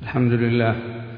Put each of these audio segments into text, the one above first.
الحمد لله،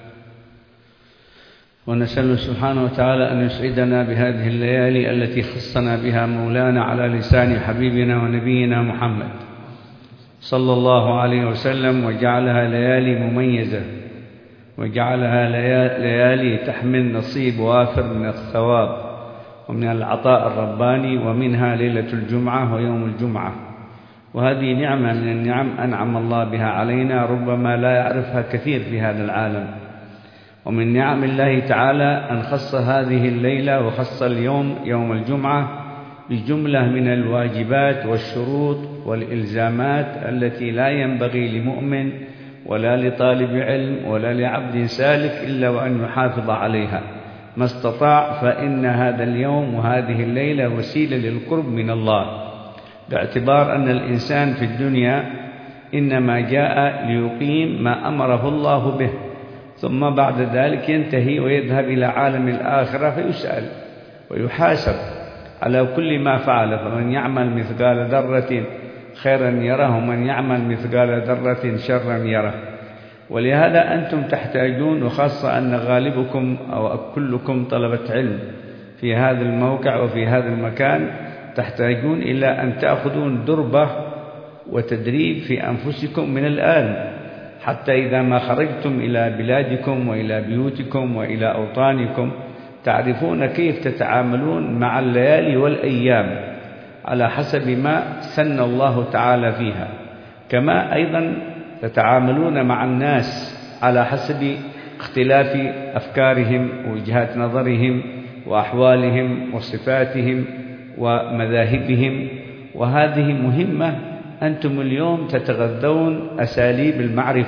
ونسأل سبحانه وتعالى أن يسعدنا بهذه الليالي التي خصنا بها مولانا على لسان حبيبنا ونبينا محمد صلى الله عليه وسلم، وجعلها ليالي مميزة، وجعلها ليالي تحمل نصيب وافر من الثواب ومن العطاء الرباني، ومنها ليلة الجمعة ويوم الجمعة. وهذه نعمة من النعم أنعم الله بها علينا ربما لا يعرفها كثير في هذا العالم. ومن نعم الله تعالى أن خص هذه الليلة وخص اليوم يوم الجمعة بجملة من الواجبات والشروط والإلزامات التي لا ينبغي لمؤمن ولا لطالب علم ولا لعبد سالك إلا وأن يحافظ عليها ما استطاع، فإن هذا اليوم وهذه الليلة وسيلة للقرب من الله، باعتبار أن الإنسان في الدنيا إنما جاء ليقيم ما أمره الله به، ثم بعد ذلك ينتهي ويذهب إلى عالم الآخرة فيسأل ويحاسب على كل ما فعل، فمن يعمل مثقال ذرة خيرا يره ومن يعمل مثقال ذرة شرا يره. ولهذا أنتم تحتاجون، وخاصة أن غالبكم أو كلكم طلبة علم في هذا الموقع وفي هذا المكان، تحتاجون إلى أن تأخذون دربة وتدريب في أنفسكم من الآن، حتى إذا ما خرجتم إلى بلادكم وإلى بيوتكم وإلى أوطانكم تعرفون كيف تتعاملون مع الليالي والأيام على حسب ما سن الله تعالى فيها، كما أيضا تتعاملون مع الناس على حسب اختلاف أفكارهم ووجهات نظرهم وأحوالهم وصفاتهم ومذاهبهم. وهذه مهمة. أنتم اليوم تتغذون أساليب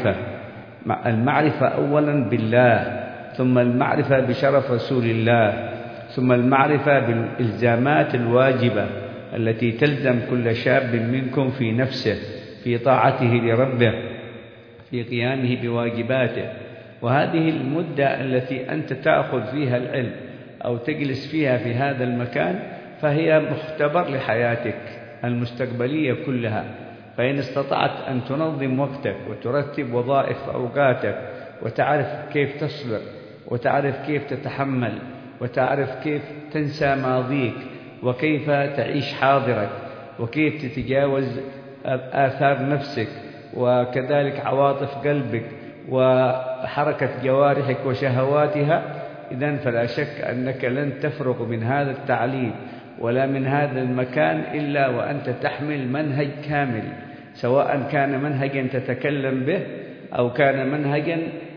المعرفة أولا بالله، ثم المعرفة بشرف رسول الله، ثم المعرفة بالإلزامات الواجبة التي تلزم كل شاب منكم في نفسه في طاعته لربه، في قيامه بواجباته. وهذه المدة التي أنت تأخذ فيها العلم أو تجلس فيها في هذا المكان فهي مختبر لحياتك المستقبلية كلها. فإن استطعت أن تنظم وقتك وترتب وظائف أوقاتك وتعرف كيف تصبر وتعرف كيف تتحمل وتعرف كيف تنسى ماضيك وكيف تعيش حاضرك وكيف تتجاوز آثار نفسك وكذلك عواطف قلبك وحركة جوارحك وشهواتها، إذن فلا شك أنك لن تفرغ من هذا التعليم ولا من هذا المكان إلا وأنت تحمل منهج كامل، سواء كان منهجا تتكلم به أو كان منهجا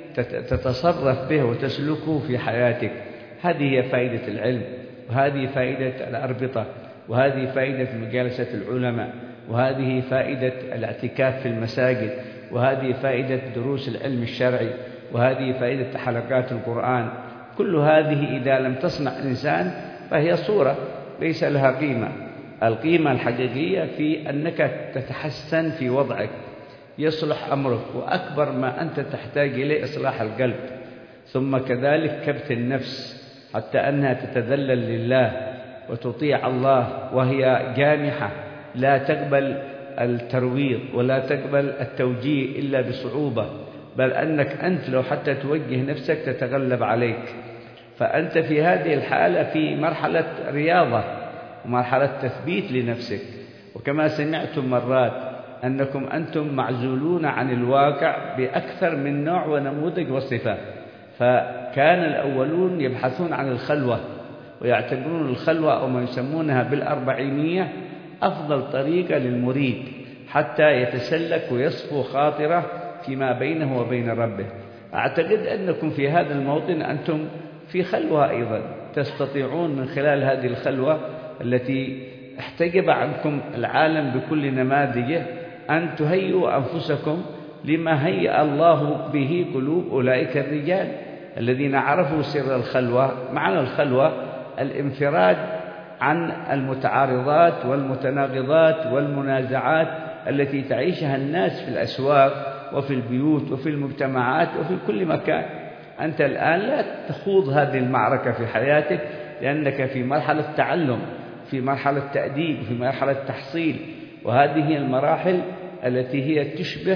تتصرف به وتسلكه في حياتك. هذه هي فائدة العلم، وهذه فائدة الأربطة، وهذه فائدة مجالسة العلماء، وهذه فائدة الاعتكاف في المساجد، وهذه فائدة دروس العلم الشرعي، وهذه فائدة حلقات القرآن. كل هذه إذا لم تصنع إنسان فهي صورة ليس لها قيمة. القيمة الحقيقية في أنك تتحسن في وضعك، يصلح أمرك، وأكبر ما أنت تحتاج إليه إصلاح القلب، ثم كذلك كبت النفس حتى أنها تتذلل لله وتطيع الله وهي جامحة لا تقبل الترويض ولا تقبل التوجيه إلا بصعوبة، بل أنك أنت لو حتى توجه نفسك تتغلب عليك. فأنت في هذه الحالة في مرحلة رياضة ومرحلة تثبيت لنفسك. وكما سمعتم مرات أنكم أنتم معزولون عن الواقع بأكثر من نوع ونموذج وصفة. فكان الأولون يبحثون عن الخلوة ويعتبرون الخلوة أو ما يسمونها بالأربعينية أفضل طريقة للمريد حتى يتسلك ويصفو خاطره فيما بينه وبين ربه. أعتقد أنكم في هذا الموطن أنتم في خلوة أيضا، تستطيعون من خلال هذه الخلوة التي احتجب عنكم العالم بكل نماذجه أن تهيئوا أنفسكم لما هيأ الله به قلوب أولئك الرجال الذين عرفوا سر الخلوة. معنى الخلوة الانفراد عن المتعارضات والمتناقضات والمنازعات التي تعيشها الناس في الأسواق وفي البيوت وفي المجتمعات وفي كل مكان. أنت الآن لا تخوض هذه المعركة في حياتك لأنك في مرحلة تعلم، في مرحلة تأديب، في مرحلة تحصيل، وهذه هي المراحل التي هي تشبه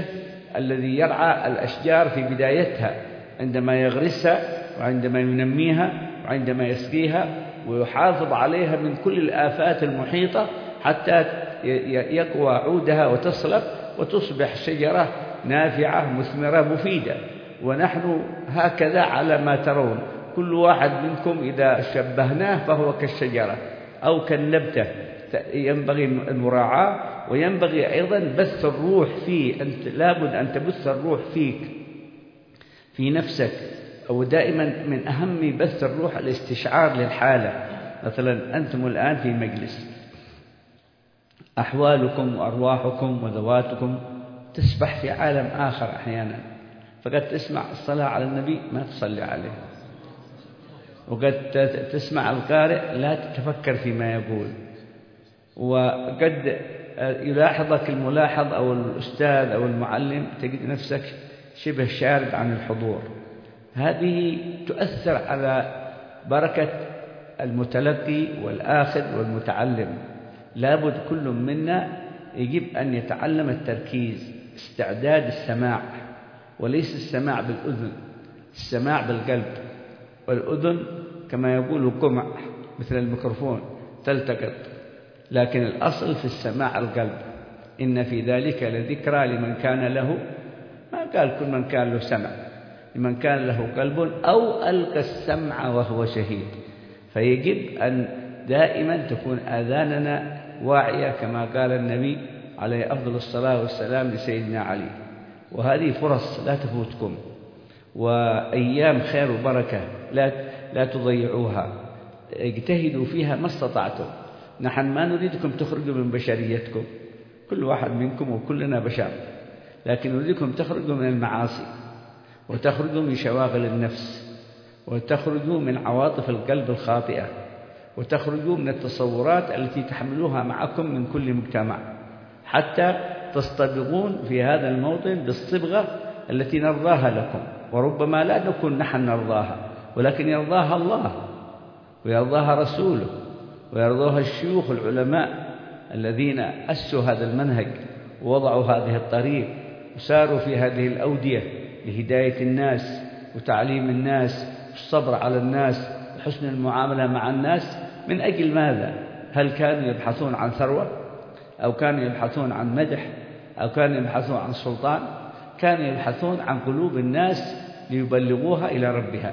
الذي يرعى الأشجار في بدايتها عندما يغرسها وعندما ينميها وعندما يسقيها ويحافظ عليها من كل الآفات المحيطة حتى يقوى عودها وتصلب وتصبح شجرة نافعة مثمرة مفيدة. ونحن هكذا على ما ترون، كل واحد منكم إذا شبهناه فهو كالشجرة أو كالنبتة، ينبغي المراعاة وينبغي أيضا بث الروح فيه. أنت لابد أن تبث الروح فيك في نفسك، أو دائما من أهم بث الروح الاستشعار للحالة. مثلا أنتم الآن في مجلس، أحوالكم وأرواحكم وذواتكم تسبح في عالم آخر أحيانا، فقد تسمع الصلاة على النبي ما تصلي عليه، وقد تسمع القارئ لا تتفكر فيما يقول، وقد يلاحظك الملاحظ أو الأستاذ أو المعلم تجد نفسك شبه شارد عن الحضور. هذه تؤثر على بركة المتلقي والآخذ والمتعلم. لابد كل منا يجب أن يتعلم التركيز، استعداد السماع، وليس السماع بالأذن، السماع بالقلب. والأذن كما يقول قمع مثل الميكروفون تلتقط، لكن الأصل في السماع القلب. إن في ذلك لذكرى لمن كان له، ما قال كل من كان له سمع، لمن كان له قلب أو ألقى السمع وهو شهيد. فيجب أن دائما تكون آذاننا واعية كما قال النبي عليه أفضل الصلاة والسلام لسيدنا علي. وهذه فرص لا تفوتكم، وأيام خير وبركة لا تضيعوها، اجتهدوا فيها ما استطعتم. نحن ما نريدكم تخرجوا من بشريتكم، كل واحد منكم وكلنا بشر، لكن نريدكم تخرجوا من المعاصي، وتخرجوا من شواغل النفس، وتخرجوا من عواطف القلب الخاطئة، وتخرجوا من التصورات التي تحملوها معكم من كل مجتمع، حتى تصطبغون في هذا الموطن بالصبغة التي نرضاها لكم. وربما لا نكون نحن نرضاها، ولكن يرضاها الله ويرضاها رسوله ويرضاها الشيوخ العلماء الذين أسسوا هذا المنهج ووضعوا هذه الطريق وساروا في هذه الأودية لهداية الناس وتعليم الناس والصبر على الناس وحسن المعاملة مع الناس. من أجل ماذا؟ هل كانوا يبحثون عن ثروة، أو كانوا يبحثون عن مدح، أو كانوا يبحثون عن سلطان؟ كانوا يبحثون عن قلوب الناس ليبلغوها إلى ربها،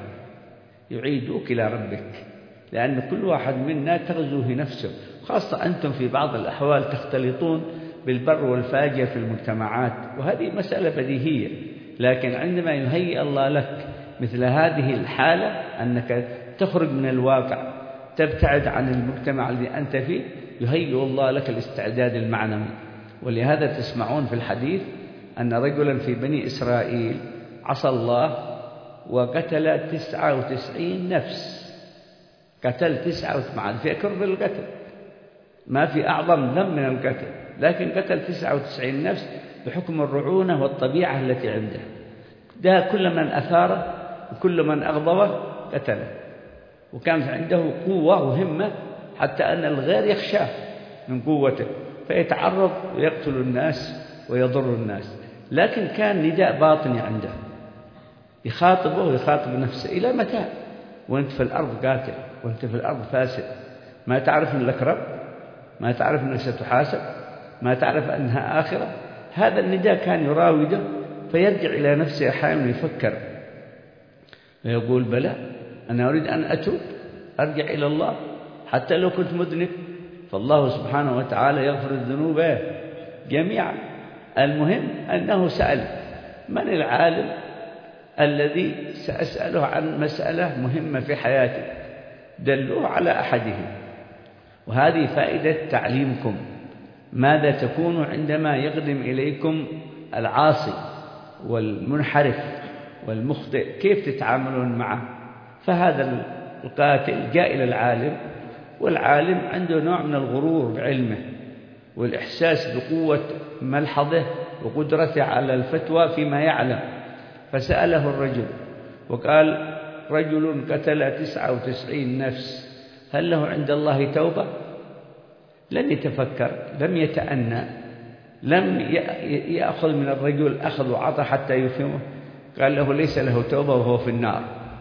يعيدوك إلى ربك، لأن كل واحد منا تغزو في نفسه. خاصة أنتم في بعض الأحوال تختلطون بالبر والفاجر في المجتمعات، وهذه مسألة بديهية، لكن عندما يهيئ الله لك مثل هذه الحالة أنك تخرج من الواقع، تبتعد عن المجتمع الذي أنت فيه، يهيئ الله لك الاستعداد المعنوي. ولهذا تسمعون في الحديث أن رجلا في بني إسرائيل عصى الله وقتل 99 نفس، قتل 99، فكر بالقتل، ما في أعظم ذنب من القتل، لكن قتل 99 نفس بحكم الرعونة والطبيعة التي عنده. ده كل من أثاره وكل من أغضبه قتله، وكان عنده قوة وهمة حتى أن الغير يخشاه من قوته فيتعرض ويقتل الناس ويضر الناس. لكن كان نداء باطني عنده يخاطبه ويخاطب نفسه: إلى متى وأنت في الأرض قاتل، وأنت في الأرض فاسد؟ ما تعرف أنك رب؟ ما تعرف أنك ستحاسب؟ ما تعرف أنها آخرة؟ هذا النداء كان يراوده، فيرجع إلى نفسه أحيانا يفكر ويقول: بلى، أنا أريد أن أتوب، أرجع إلى الله، حتى لو كنت مذنب فالله سبحانه وتعالى يغفر الذنوب جميعا. المهم أنه سأل: من العالم الذي سأسأله عن مسألة مهمة في حياتي؟ دلوه على أحدهم. وهذه فائدة تعليمكم، ماذا تكون عندما يقدم إليكم العاصي والمنحرف والمخطئ، كيف تتعاملون معه؟ فهذا القاتل جاء إلى العالم، والعالم عنده نوع من الغرور بعلمه والإحساس بقوة ملحظه وقدرته على الفتوى فيما يعلم، فسأله الرجل وقال: رجل قتل 99 نفس، هل له عند الله توبة؟ لم يتفكر، لم يتأنى، لم يأخذ من الرجل أخذ وعطى حتى يفهمه، قال له ليس له توبة وهو في النار،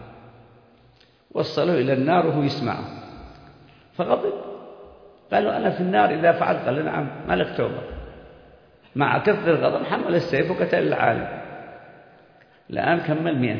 وصله إلى النار وهو يسمعه، فغضب، قالوا أنا في النار إذا فعلت، قال نعم ما لك توبة. مع كثر الغضب حمل السيف وقتل العالم. الآن كمل 100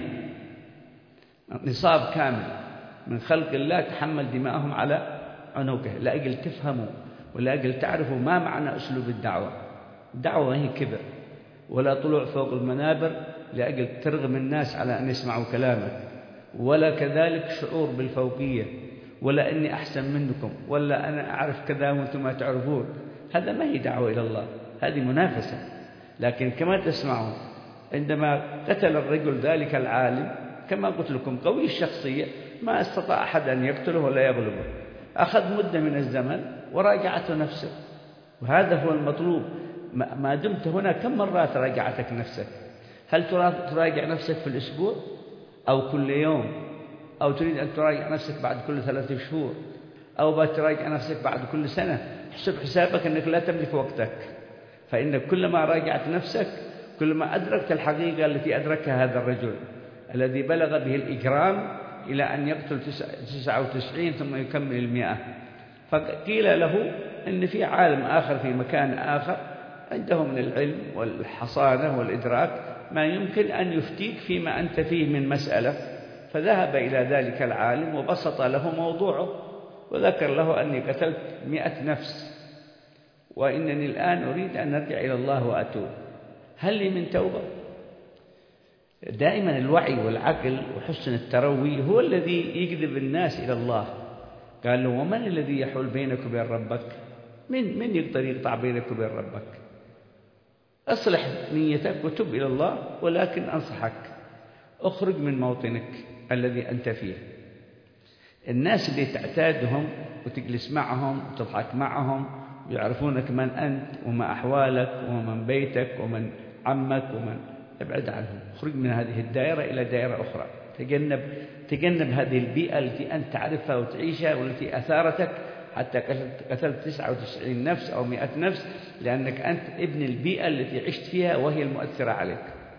نصاب كامل من خلق الله تحمل دماءهم على عنقه، لأجل تفهموا ولأجل تعرفوا ما معنى أسلوب الدعوة. الدعوة ما هي كبر ولا طلوع فوق المنابر لأجل ترغم الناس على أن يسمعوا كلامك، ولا كذلك شعور بالفوقية، ولا أني أحسن منكم، ولا أنا أعرف كذا وأنتم ما تعرفون. هذا ما هي دعوة إلى الله، هذه منافسة. لكن كما تسمعون عندما قتل الرجل ذلك العالم كما قلت لكم قوي الشخصية، ما استطاع أحد أن يقتله ولا يغلبه، أخذ مدة من الزمن وراجعته نفسه، وهذا هو المطلوب. ما دمت هنا كم مرات راجعتك نفسك؟ هل تراجع نفسك في الأسبوع أو كل يوم، أو تريد أن تراجع نفسك بعد كل 3 شهور، أو تراجع نفسك بعد كل سنة؟ احسب حسابك أنك لا تملك وقتك، فإنك كلما راجعت نفسك كلما أدركت الحقيقة التي أدركها هذا الرجل الذي بلغ به الإجرام إلى أن يقتل 99 ثم يكمل 100. فقيل له إن في عالم آخر في مكان آخر عنده من العلم والحصانة والإدراك ما يمكن أن يفتيك فيما أنت فيه من مسألة. فذهب إلى ذلك العالم وبسط له موضوعه وذكر له أني قتلت 100 نفس وإنني الآن أريد أن أرجع إلى الله وأتوب، هل لي من توبة؟ دائما الوعي والعقل وحسن التروي هو الذي يجذب الناس إلى الله. قال له ومن الذي يحول بينك وبين ربك؟ من يقدر يقطع بينك وبين ربك؟ أصلح نيتك وتب إلى الله، ولكن أنصحك أخرج من موطنك الذي أنت فيه. الناس اللي تعتادهم وتجلس معهم وتضحك معهم ويعرفونك من أنت وما أحوالك ومن بيتك ومن عمك ومن، ابعد عنهم، خرج من هذه الدائرة إلى دائرة أخرى. تجنب هذه البيئة التي أنت تعرفها وتعيشها والتي أثارتك حتى قتلت 99 نفس أو 100 نفس، لأنك أنت ابن البيئة التي عشت فيها وهي المؤثرة عليك.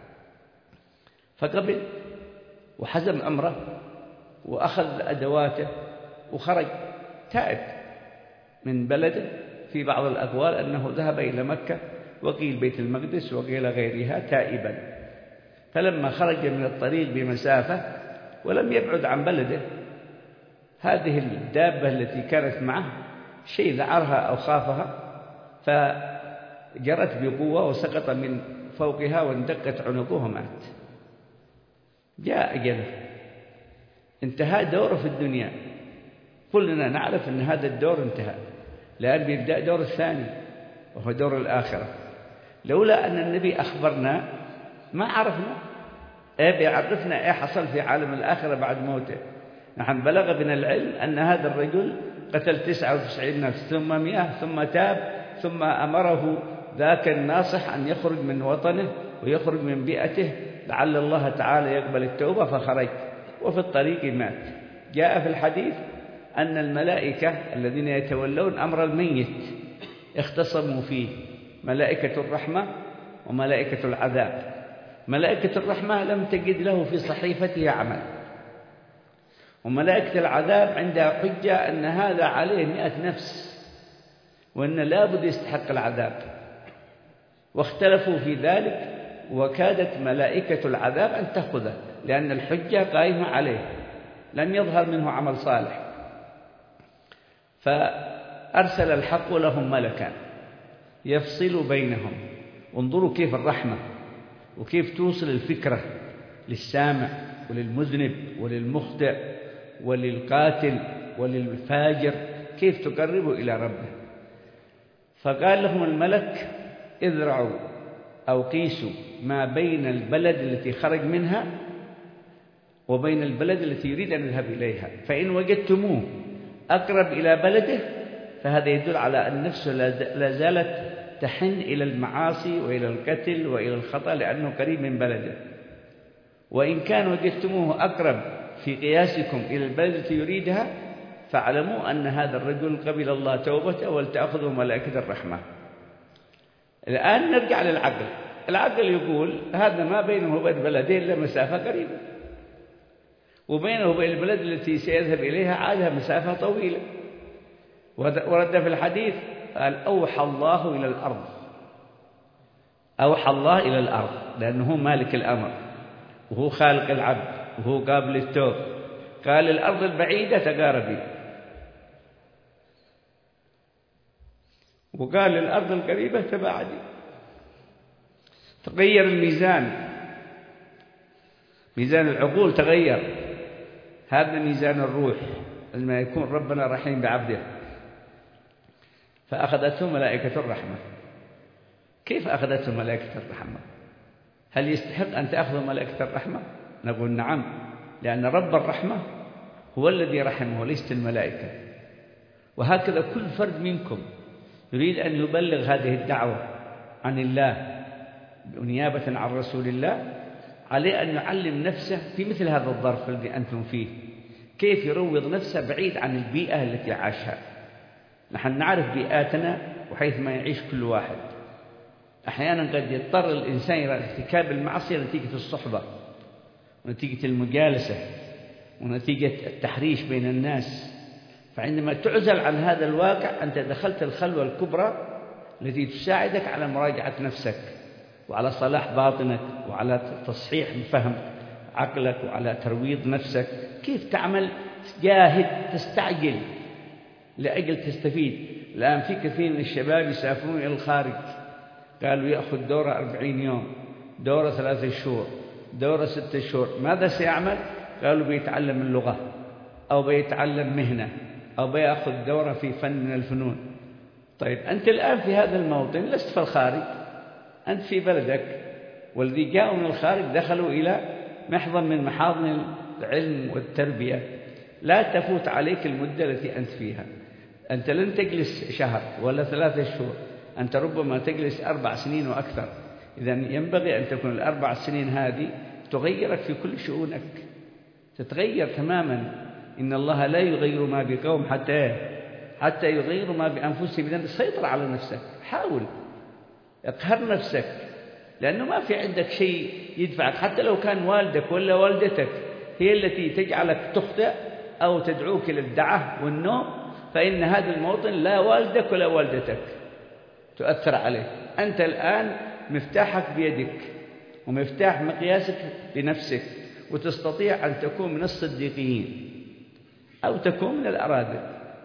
فقبل وحزم أمره وأخذ أدواته وخرج تائب من بلده. في بعض الأقوال أنه ذهب إلى مكة، وقيل بيت المقدس، وقيل غيرها، تائبا. فلما خرج من الطريق بمسافة ولم يبعد عن بلده، هذه الدابة التي كانت معه شيء ذعرها أو خافها فجرت بقوة وسقط من فوقها واندقت عنقه ومات. جاء أجله، انتهى دوره في الدنيا. كلنا نعرف أن هذا الدور انتهى، لأن بيبدأ دور الثاني وهو دور الآخرة. لولا أن النبي أخبرنا ما عرفنا بيعرفنا إيه حصل في عالم الآخرة بعد موته. نحن بلغ بنا العلم أن هذا الرجل قتل 99 نفس ثم 100 ثم تاب، ثم أمره ذاك الناصح أن يخرج من وطنه ويخرج من بيئته لعل الله تعالى يقبل التوبة، فخرج وفي الطريق مات. جاء في الحديث أن الملائكة الذين يتولون أمر الميت اختصموا فيه، ملائكة الرحمة وملائكة العذاب. ملائكة الرحمة لم تجد له في صحيفته عمل، وملائكة العذاب عندها حجة أن هذا عليه 100 نفس وأن لا بد يستحق العذاب، واختلفوا في ذلك، وكادت ملائكة العذاب أن تأخذه لأن الحجة قائمة عليه، لم يظهر منه عمل صالح. فأرسل الحق لهم ملكا يفصل بينهم. انظروا كيف الرحمة وكيف توصل الفكرة للسامع وللمذنب وللمخطئ وللقاتل وللفاجر، كيف تقربه إلى ربه. فقال لهم الملك اذرعوا أو قيسوا ما بين البلد التي خرج منها وبين البلد التي يريد أن يذهب إليها، فإن وجدتموه أقرب إلى بلده فهذا يدل على أن نفسه لا زالت تحن إلى المعاصي وإلى القتل وإلى الخطأ لأنه قريب من بلده. وإن كان وجدتموه أقرب في قياسكم إلى البلد التي يريدها فاعلموا أن هذا الرجل قبل الله توبته ولتأخذه ملائكة الرحمة. الآن نرجع للعقل. العقل يقول هذا ما بينه وبين بلدين إلا مسافة قريبة، وبينه وبين البلد التي سيذهب إليها عادها مسافة طويلة. ورد في الحديث قال أوحى الله إلى الأرض، أوحى الله إلى الأرض، لأنه هو مالك الأمر وهو خالق العبد وهو قابل التوب. قال الأرض البعيدة تقاربي، وقال الأرض القريبة تباعدي. تغير الميزان، ميزان العقول تغير، هذا ميزان الروح لما يكون ربنا رحيم بعبده. فأخذته ملائكة الرحمة. كيف أخذته ملائكة الرحمة؟ هل يستحق أن تأخذ ملائكة الرحمة؟ نقول نعم، لأن رب الرحمة هو الذي رحمه وليست الملائكة. وهكذا كل فرد منكم يريد أن يبلغ هذه الدعوة عن الله نيابة عن رسول الله، عليه أن يعلم نفسه في مثل هذا الظرف الذي أنتم فيه كيف يروض نفسه بعيد عن البيئة التي عاشها. نحن نعرف بيئاتنا وحيث ما يعيش كل واحد. أحيانا قد يضطر الإنسان إلى ارتكاب المعصية نتيجة الصحبة ونتيجة المجالسة ونتيجة التحريش بين الناس. فعندما تعزل عن هذا الواقع أنت دخلت الخلوة الكبرى التي تساعدك على مراجعة نفسك وعلى صلاح باطنك وعلى تصحيح فهم عقلك وعلى ترويض نفسك. كيف تعمل؟ جاهد، تستعجل لأجل تستفيد. الآن في كثير من الشباب يسافرون إلى الخارج، قالوا يأخذ دورة 40 يوم، دورة 3 شهور، دورة 6 شهور. ماذا سيعمل؟ قالوا بيتعلم اللغة أو بيتعلم مهنة أو بيأخذ دورة في فن من الفنون. طيب أنت الآن في هذا الموطن لست في الخارج، أنت في بلدك، والذي جاءوا من الخارج دخلوا إلى محضن من محاضن العلم والتربية. لا تفوت عليك المدة التي أنت فيها. أنت لن تجلس شهر ولا 3 شهور، أنت ربما تجلس 4 سنين وأكثر. إذن ينبغي أن تكون ال4 سنين هذه تغيرك في كل شؤونك، تتغير تماما. إن الله لا يغير ما بقوم حتى يغيروا ما بأنفسهم. إذن سيطر على نفسك، حاول اقهر نفسك، لأنه ما في عندك شيء يدفعك. حتى لو كان والدك ولا والدتك هي التي تجعلك تخطئ أو تدعوك للدعة والنوم، فإن هذا الموطن لا والدك ولا والدتك تؤثر عليه. أنت الآن مفتاحك بيدك ومفتاح مقياسك بنفسك، وتستطيع أن تكون من الصديقين أو تكون من الأراذل.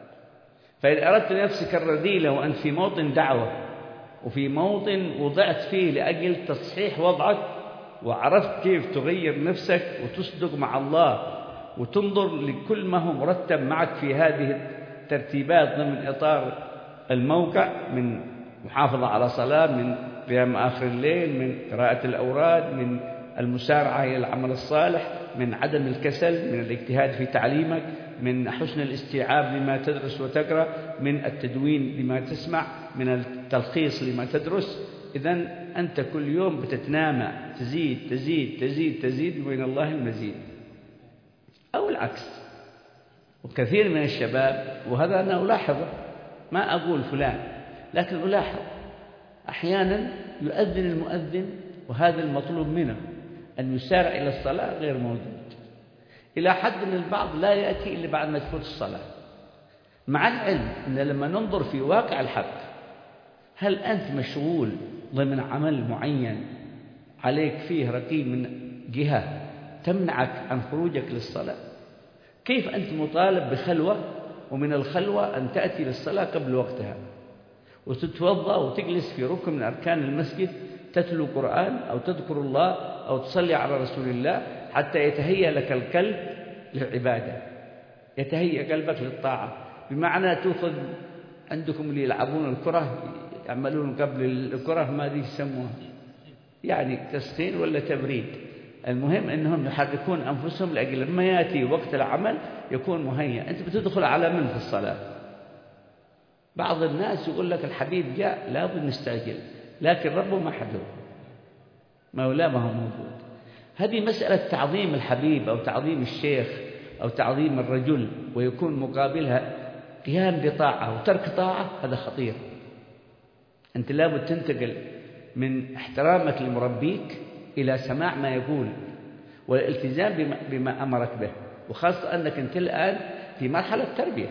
فإن أردت لنفسك الرذيلة وأنت في موطن دعوة وفي موطن وضعت فيه لأجل تصحيح وضعك، وعرفت كيف تغير نفسك وتصدق مع الله وتنظر لكل ما هو مرتب معك في هذه الترتيبات ضمن إطار الموقع، من محافظة على صلاة، من قيام آخر الليل، من قراءة الأوراد، من المسارعة إلى العمل الصالح، من عدم الكسل، من الاجتهاد في تعليمك، من حسن الاستيعاب لما تدرس وتقرأ، من التدوين لما تسمع، من التلخيص لما تدرس. إذن أنت كل يوم بتتنامى، تزيد تزيد تزيد تزيد، وبين الله المزيد. أو العكس. وكثير من الشباب، وهذا أنا ألاحظه، ما أقول فلان، لكن ألاحظ أحيانا يؤذن المؤذن وهذا المطلوب منه أن يسارع إلى الصلاة غير موجود، إلى حد أن البعض لا يأتي إلا بعد ما تفوت الصلاة، مع العلم أن لما ننظر في واقع الحق، هل أنت مشغول ضمن عمل معين عليك فيه رقيب من جهة تمنعك عن خروجك للصلاة؟ كيف أنت مطالب بخلوة، ومن الخلوة أن تأتي للصلاة قبل وقتها وتتوضأ وتجلس في ركن من أركان المسجد تتلو قرآن أو تذكر الله أو تصلي على رسول الله، حتى يتهيأ لك القلب للعبادة، يتهيأ قلبك للطاعة. بمعنى تأخذ عندكم اللي يلعبون الكرة يعملون قبل الكرة ما دي يسموها يعني تسخين ولا تبريد، المهم أنهم يحركون أنفسهم لأجل لما يأتي وقت العمل يكون مهيأ. أنت بتدخل على من في الصلاة؟ بعض الناس يقول لك الحبيب جاء لابد نستعجل، لكن ربه ما حدث، مولاه ما هو موجود. هذه مسألة تعظيم الحبيب أو تعظيم الشيخ أو تعظيم الرجل، ويكون مقابلها قيام بطاعة وترك طاعة، هذا خطير. أنت لابد تنتقل من احترامك لمربيك إلى سماع ما يقول والالتزام بما أمرك به، وخاصة أنك أنت الآن في مرحلة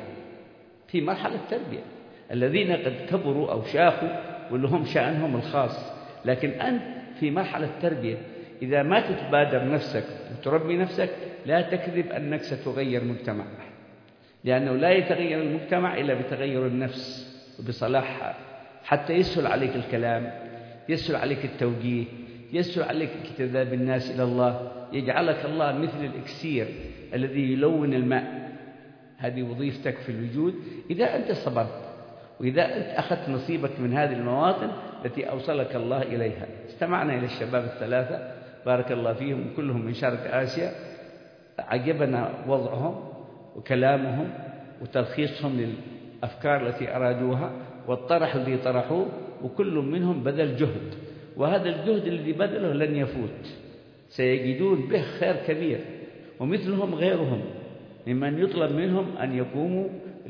تربية، الذين قد كبروا أو شاخوا ولهم شأنهم الخاص، لكن أنت في مرحلة تربية. إذا ما تتبادر نفسك وتربي نفسك لا تكذب أنك ستغير مجتمع، لأنه لا يتغير المجتمع إلا بتغير النفس وبصلاحها، حتى يسهل عليك الكلام، يسهل عليك التوجيه، يسهل عليك اجتذاب الناس إلى الله، يجعلك الله مثل الإكسير الذي يلون الماء. هذه وظيفتك في الوجود إذا أنت صبرت، وإذا أنت أخذت نصيبك من هذه المواطن التي أوصلك الله إليها. استمعنا إلى الشباب الثلاثة بارك الله فيهم، كلهم من شرق آسيا، عجبنا وضعهم وكلامهم وتلخيصهم للأفكار التي أرادوها والطرح الذي طرحوه، وكل منهم بذل جهد، وهذا الجهد الذي بذله لن يفوت، سيجدون به خير كبير، ومثلهم غيرهم ممن يطلب منهم أن يقوموا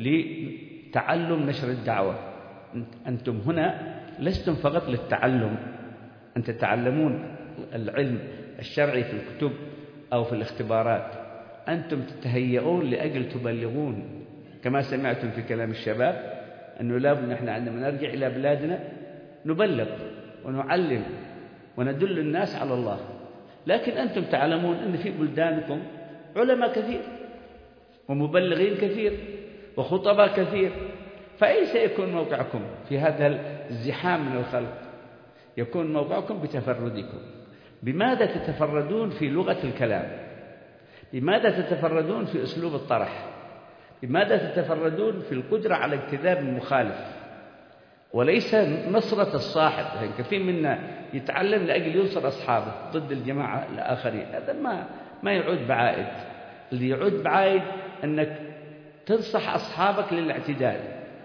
لتعلم نشر الدعوة. أنتم هنا لستم فقط للتعلم، أن تتعلمون العلم الشرعي في الكتب أو في الاختبارات، أنتم تتهيئون لأجل تبلغون، كما سمعتم في كلام الشباب أنه لابد نحن عندما نرجع إلى بلادنا نبلغ ونعلم وندل الناس على الله. لكن أنتم تعلمون أن في بلدانكم علماء كثير ومبلغين كثير وخطباء كثير، فأين سيكون موقعكم في هذا الزحام من الخلق؟ يكون موقعكم بتفردكم. بماذا تتفردون في لغة الكلام؟ بماذا تتفردون في أسلوب الطرح؟ بماذا تتفردون في القدرة على اجتذاب المخالف وليس نصرة الصاحب؟ يعني كثير منا يتعلم لأجل ينصر أصحابه ضد الجماعة الآخرين، هذا ما يعود بعائد. اللي يعود بعائد أنك تنصح أصحابك للاعتدال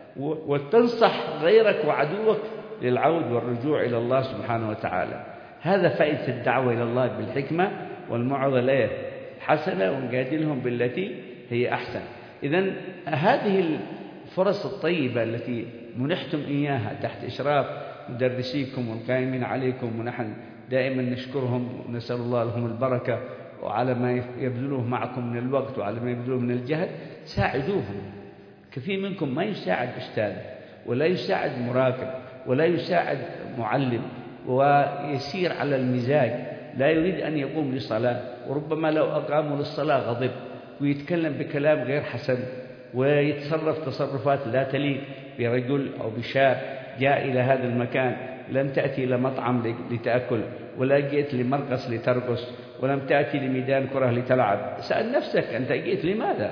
وتنصح غيرك وعدوك للعود والرجوع إلى الله سبحانه وتعالى. هذا فائدة الدعوة إلى الله بالحكمة والموعظة الحسنة، ونجادلهم بالتي هي أحسن. إذن هذه الفرص الطيبة التي منحتم إياها تحت إشراف مدرسيكم والقائمين عليكم، ونحن دائما نشكرهم ونسأل الله لهم البركة وعلى ما يبذلوه معكم من الوقت وعلى ما يبذلوه من الجهد، ساعدوهم. كثير منكم ما يساعد أستاذ ولا يساعد مراقب ولا يساعد معلم، ويسير على المزاج، لا يريد أن يقوم لصلاة، وربما لو أقاموا للصلاة غضب ويتكلم بكلام غير حسن ويتصرف تصرفات لا تليق برجل أو بشاب جاء إلى هذا المكان. لم تأتي إلى مطعم لتأكل، ولا جئت لمرقص لترقص، ولم تأتي لميدان كرة لتلعب. سأل نفسك أنت جئت لماذا؟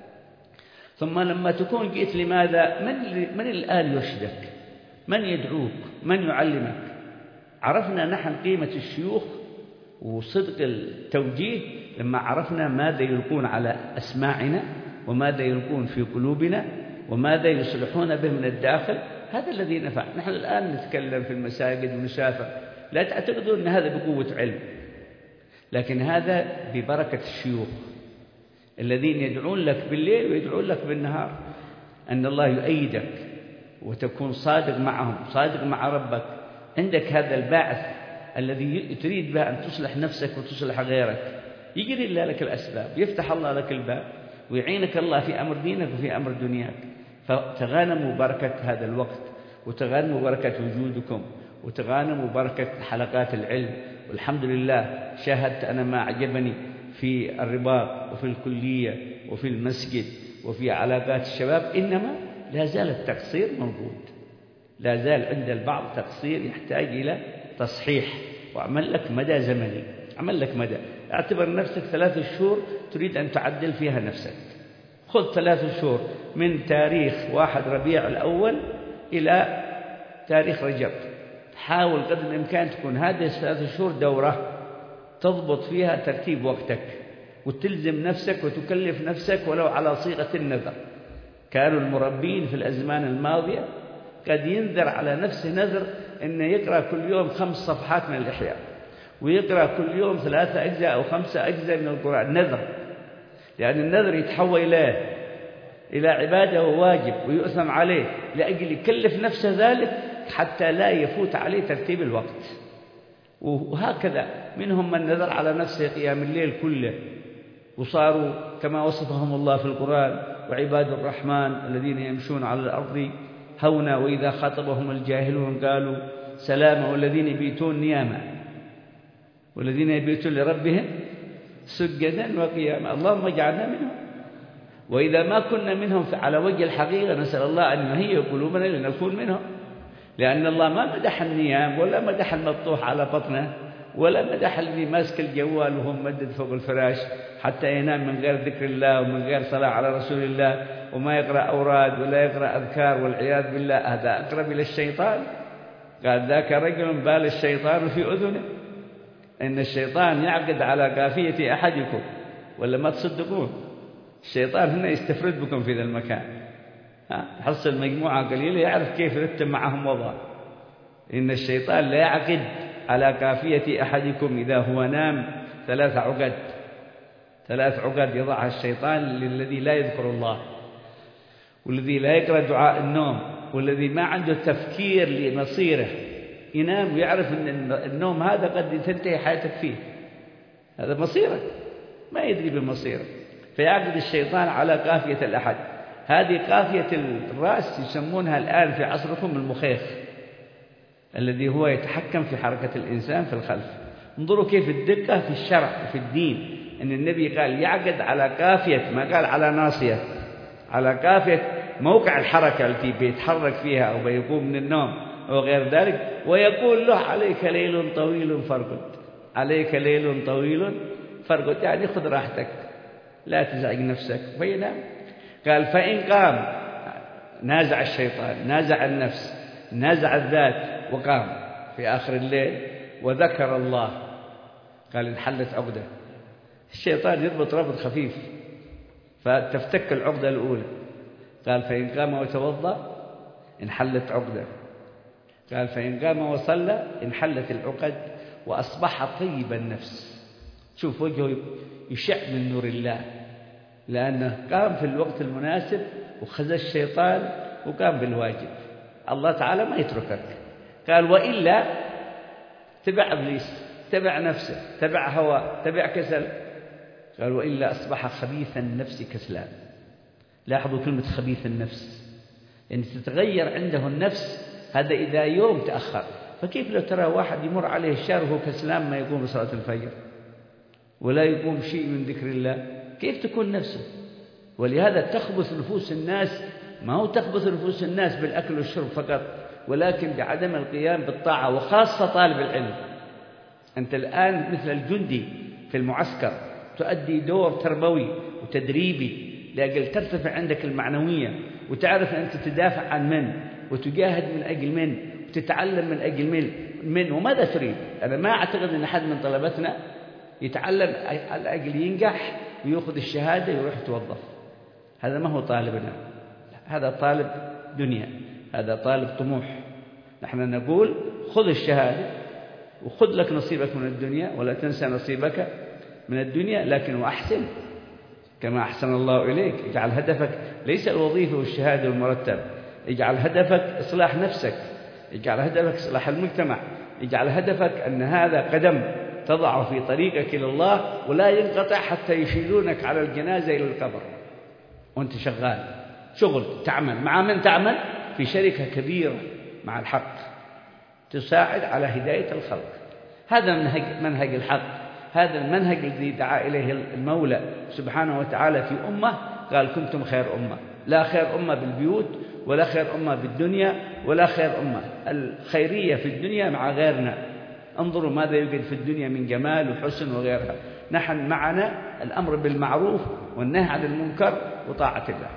ثم لما تكون جئت لماذا، من الآن يرشدك؟ من يدعوك؟ من يعلمك؟ عرفنا نحن قيمة الشيوخ وصدق التوجيه لما عرفنا ماذا يلقون على أسماعنا وماذا يلقون في قلوبنا وماذا يصلحون به من الداخل. هذا الذي نفع. نحن الآن نتكلم في المساجد ونسافر، لا تعتقدوا أن هذا بقوة علم، لكن هذا ببركة الشيوخ الذين يدعون لك بالليل ويدعون لك بالنهار، أن الله يؤيدك وتكون صادق معهم، صادق مع ربك. عندك هذا الباعث الذي تريد به أن تصلح نفسك وتصلح غيرك، يجري الله لك الأسباب، يفتح الله لك الباب ويعينك الله في أمر دينك وفي أمر دنياك. فتغانموا بركة هذا الوقت، وتغانموا بركة وجودكم، وتغانموا بركة حلقات العلم. والحمد لله شاهدت أنا ما أعجبني في الرباط وفي الكلية وفي المسجد وفي علاقات الشباب، إنما لا زال التقصير موجود، لا زال عند البعض تقصير يحتاج إلى تصحيح. وأعمل لك مدى زمني، أعمل لك مدى، اعتبر نفسك 3 شهور تريد أن تعدل فيها نفسك. خذ 3 شهور من تاريخ 1 ربيع الأول إلى تاريخ رجب، حاول قدر الإمكان تكون هذه 3 شهور دورة تضبط فيها ترتيب وقتك وتلزم نفسك وتكلف نفسك ولو على صيغة النذر. كانوا المربين في الأزمان الماضية قد ينذر على نفسه نذر أنه يقرأ كل يوم 5 صفحات من الإحياء، ويقرأ كل يوم 3 أجزاء أو 5 أجزاء من القرآن، نذر. لأن النذر يتحول إلى عبادة وواجب ويؤثم عليه، لأجل يكلف نفسه ذلك حتى لا يفوت عليه ترتيب الوقت. وهكذا منهم من نذر على نفسه قيام الليل كله وصاروا كما وصفهم الله في القرآن: وعباد الرحمن الذين يمشون على الأرض هونا وإذا خاطبهم الجاهلون قالوا سلاما، والذين يبيتون نياما، والذين يبيتون لربهم سجدا وقياما. اللهم اجعلنا منهم. وإذا ما كنا منهم على وجه الحقيقة نسأل الله أن يهيئ قلوبنا لنكون منهم، لأن الله ما مدح النيام ولا مدح المبطوح على بطنه ولا مدح اللي ماسك الجوال وهو ممدد فوق الفراش حتى ينام من غير ذكر الله ومن غير صلاة على رسول الله وما يقرأ أوراد ولا يقرأ أذكار، والعياذ بالله هذا أقرب إلى الشيطان. قال ذاك رجل بال الشيطان في أذنه. إن الشيطان يعقد على قافية أحدكم، ولا ما تصدقون؟ الشيطان هنا يستفرد بكم في ذا المكان، حصل مجموعة قليلة يعرف كيف يرتب معهم وضع. إن الشيطان لا يعقد على قافية أحدكم إذا هو نام 3 عقد، 3 عقد يضعها الشيطان للذي لا يذكر الله، والذي لا يقرأ دعاء النوم، والذي ما عنده تفكير لمصيره. ينام ويعرف أن النوم هذا قد تنتهي حياتك فيه، هذا مصيرك، ما يدري بمصيره، فيعقد الشيطان على قافية الأحد. هذه قافية الرأس يسمونها الآن في عصركم المخيخ، الذي هو يتحكم في حركة الإنسان في الخلف. انظروا كيف الدقة في الشرع وفي الدين، أن النبي قال يعقد على قافية، ما قال على ناصية، على قافية موقع الحركة التي بيتحرك فيها أو بيقوم من النوم وغير ذلك، ويقول له عليك ليل طويل فارقد، عليك ليل طويل فارقد، يعني خذ راحتك لا تزعج نفسك فينام. قال فإن قام نازع الشيطان، نازع النفس، نازع الذات، وقام في آخر الليل وذكر الله، قال انحلت عقدة. الشيطان يربط ربط خفيف فتفتك العقدة الأولى. قال فإن قام وتوضأ انحلت عقدة. قال فإن قام وصلى انحلت العقد وأصبح طيب النفس. شوف وجهه يشع من نور الله، لأنه قام في الوقت المناسب وخذ الشيطان وقام بالواجب. الله تعالى ما يتركك. قال وإلا تبع إبليس، تبع نفسه، تبع هوى، تبع كسل. قال وإلا أصبح خبيث النفس كسلان. لاحظوا كلمة خبيث النفس، يعني تتغير عنده النفس. هذا إذا يوم تأخر، فكيف لو ترى واحد يمر عليه الشهر وهو كسلان ما يقوم بصلاة الفجر ولا يقوم شيء من ذكر الله، كيف تكون نفسه؟ ولهذا تخبث نفوس الناس. ما هو تخبث نفوس الناس بالأكل والشرب فقط، ولكن بعدم القيام بالطاعة، وخاصة طالب العلم. أنت الآن مثل الجندي في المعسكر، تؤدي دور تربوي وتدريبي لأجل ترتفع عندك المعنوية، وتعرف أن أنت تدافع عن من، وتجاهد من أجل من، وتتعلم من أجل من. وماذا تريد؟ أنا ما أعتقد أن أحد من طلبتنا يتعلم على أجل ينجح ويأخذ الشهادة ويروح يتوظف. هذا ما هو طالبنا، هذا طالب دنيا، هذا طالب طموح. نحن نقول خذ الشهادة وخذ لك نصيبك من الدنيا، ولا تنسى نصيبك من الدنيا، لكن وأحسن كما أحسن الله إليك. اجعل هدفك ليس الوظيفة والشهادة والمرتب، اجعل هدفك إصلاح نفسك، اجعل هدفك إصلاح المجتمع، اجعل هدفك أن هذا قدم تضع في طريقك إلى الله ولا ينقطع حتى يشيلونك على الجنازة إلى القبر وأنت شغال شغل. تعمل مع من؟ تعمل في شركة كبيرة مع الحق، تساعد على هداية الخلق. هذا منهج الحق، هذا المنهج الذي دعا إليه المولى سبحانه وتعالى في أمة. قال كنتم خير أمة، لا خير أمة بالبيوت، ولا خير أمة بالدنيا، ولا خير أمة. الخيرية في الدنيا مع غيرنا. انظروا ماذا يوجد في الدنيا من جمال وحسن وغيرها. نحن معنا الأمر بالمعروف والنهي عن المنكر وطاعة الله.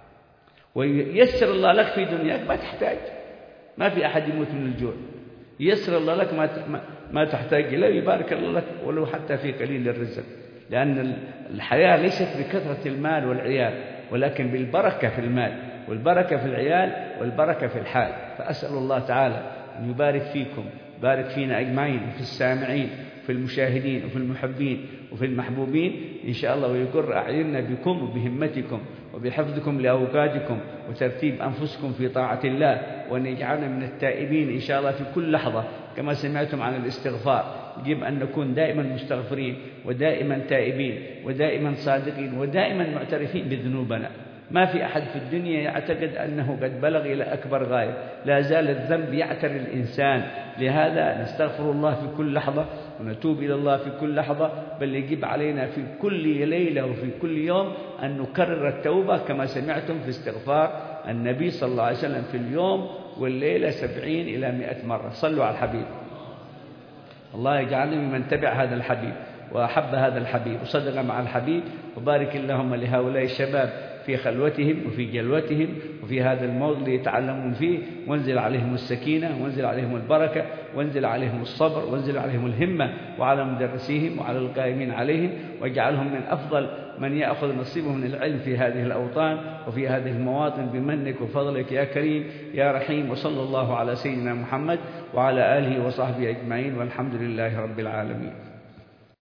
وييسر الله لك في دنياك ما تحتاج، ما في أحد يموت من الجوع. ييسر الله لك ما تحتاج إليه، يبارك الله لك ولو حتى في قليل الرزق. لأن الحياة ليست بكثرة المال والعيال، ولكن بالبركة في المال والبركة في العيال والبركة في الحال. فأسأل الله تعالى أن يبارك فيكم بارك فينا أجمعين وفي السامعين وفي المشاهدين وفي المحبين وفي المحبوبين إن شاء الله، ويقر أعيننا بكم وبهمتكم وبحفظكم لأوقاتكم وترتيب أنفسكم في طاعة الله، وأن يجعلنا من التائبين إن شاء الله في كل لحظة. كما سمعتم عن الاستغفار، يجب أن نكون دائما مستغفرين ودائما تائبين ودائما صادقين ودائما معترفين بذنوبنا. ما في أحد في الدنيا يعتقد أنه قد بلغ إلى أكبر غاية، لا زال الذنب يعتري الإنسان. لهذا نستغفر الله في كل لحظة ونتوب إلى الله في كل لحظة، بل يجب علينا في كل ليلة وفي كل يوم أن نكرر التوبة، كما سمعتم في استغفار النبي صلى الله عليه وسلم في اليوم والليلة 70 إلى 100 مرة. صلوا على الحبيب. الله يجعلني ممن تبع هذا الحبيب وأحب هذا الحبيب وصدق مع الحبيب. وبارك اللهم لهؤلاء الشباب في خلوتهم وفي جلوتهم وفي هذا الموضع اللي يتعلمون فيه، وانزل عليهم السكينة وانزل عليهم البركة وانزل عليهم الصبر وانزل عليهم الهمة، وعلى مدرسيهم وعلى القائمين عليهم، واجعلهم من أفضل من يأخذ نصيبه من العلم في هذه الأوطان وفي هذه المواطن بمنك وفضلك يا كريم يا رحيم. وصلى الله على سيدنا محمد وعلى آله وصحبه أجمعين، والحمد لله رب العالمين.